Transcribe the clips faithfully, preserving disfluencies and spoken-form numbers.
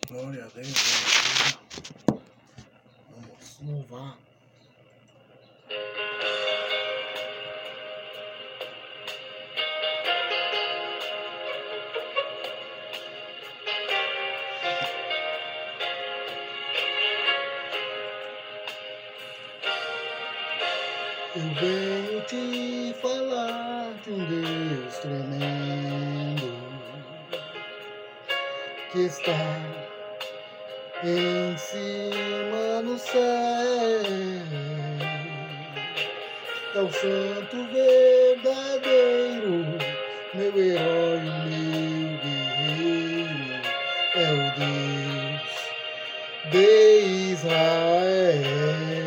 Glória a Deus, aleluia. Vamos louvar. Eu venho te falar de um Deus tremendo que está em cima no céu. É o santo verdadeiro, meu herói, meu guerreiro. É o Deus de Israel.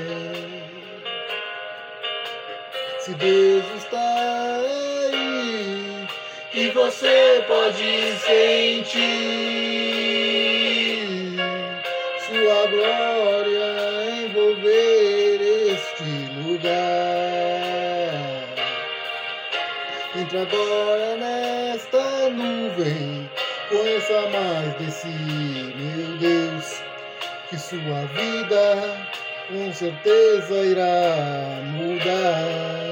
Se Deus está aí e você pode sentir sua glória envolver este lugar, entra agora nesta nuvem, conheça mais desse meu Deus, que sua vida com certeza irá mudar.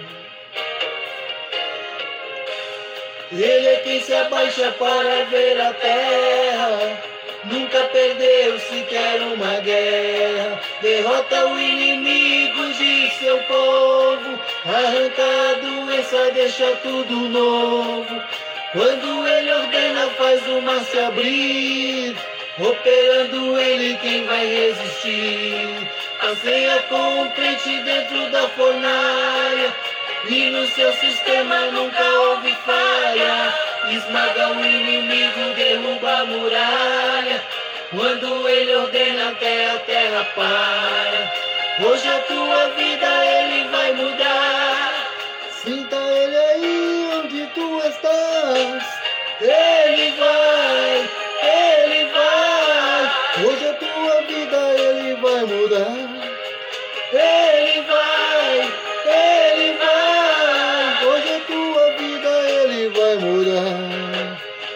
Ele é quem se abaixa para ver a terra, nunca perdeu sequer uma guerra, derrota o inimigo de seu povo, arranca a doença, deixa tudo novo. Quando ele ordena, faz o mar se abrir, operando ele, quem vai resistir? Passeia com o crente dentro da fornalha, e no seu sistema nunca houve falha. Esmaga o inimigo, derruba a muralha, quando ele ordena até a terra para. Hoje a tua vida ele vai mudar, sinta ele aí onde tu estás. Ele vai, ele vai, hoje a tua vida ele vai mudar. Ele vai, ele vai, hoje a tua vida ele vai mudar.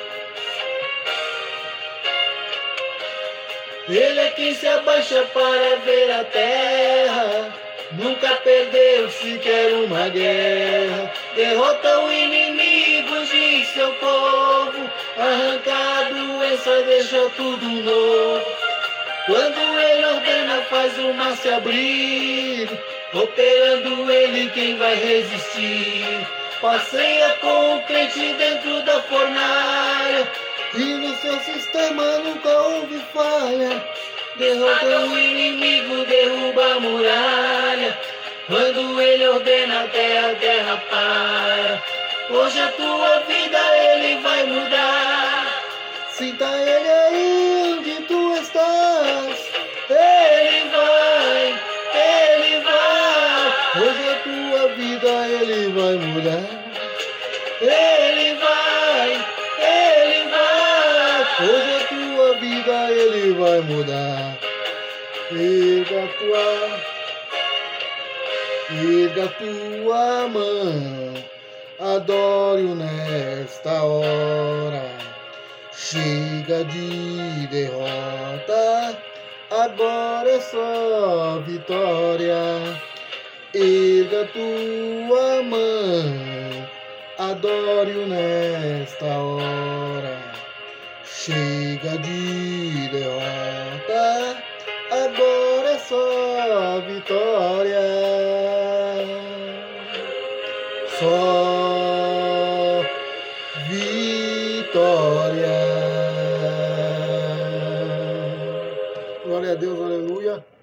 Ele é quem se abaixa para ver a terra, nunca perdeu sequer uma guerra, derrota o inimigo de seu povo, arranca a doença, deixa tudo novo. Quando ele ordena, faz o mar se abrir, operando ele, quem vai resistir? Passeia com o crente dentro da fornalha, e no seu sistema nunca houve falha. Derrota o inimigo, derruba a muralha, quando ele ordena até a terra para. Hoje a tua vida ele vai mudar, sinta ele aí onde tu estás. Ele vai, ele vai, hoje a tua vida ele vai mudar. Ele vai, ele vai, hoje a tua vida ele vai mudar. Erga a tua, erga a tua mão, adore-o nesta hora. Chega de derrota, agora é só vitória. Erga a tua mão, adore-o nesta hora. Chega de derrota, agora é só vitória. Só vitória. Glória a Deus, aleluia.